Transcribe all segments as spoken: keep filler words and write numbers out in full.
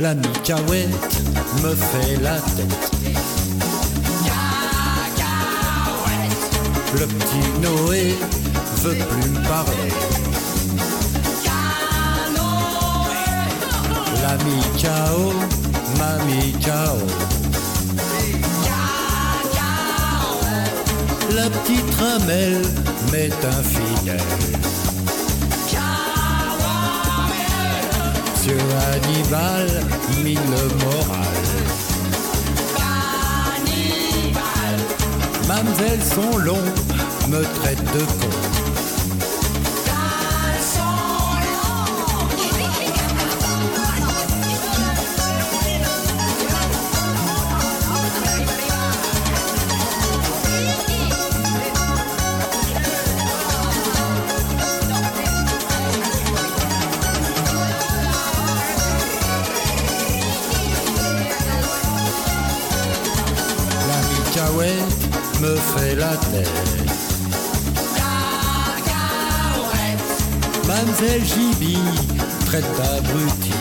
La micaouette me fait la tête. Le petit Noé veut plus me parler. La micao, ma micao. La petite ramelle m'est infidèle. Monsieur Hannibal mine le moral. Mamselle son long me traite de con. Cacahuète me fait la tête. Mamselle Jibi traite d'abruti.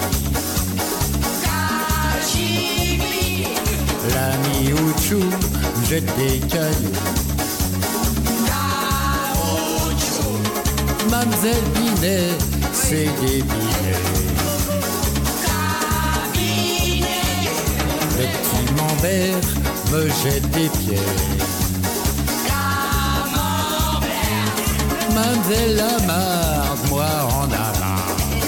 L'ami Ouchou jette des cailloux. Mamselle Binet, c'est des binets. Le petit Mambert me jette des pierres. Mamselle Lamarde, moi en a marre.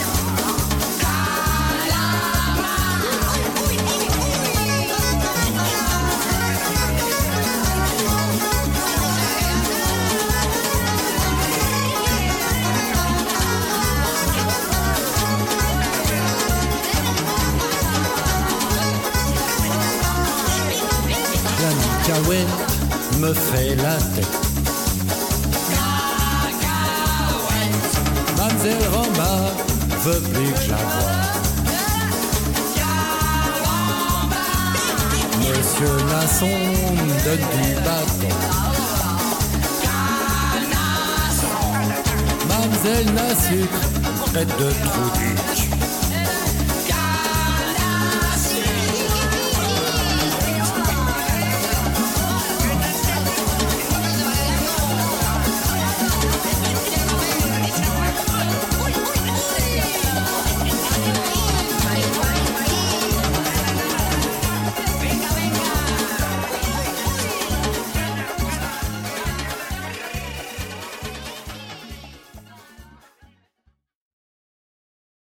La micaouette me fait la tête. Mamselle Ramba veut plus que je la voie. Monsieur Nasson me donne du bâton. Mamselle Nassuc traite de trou du.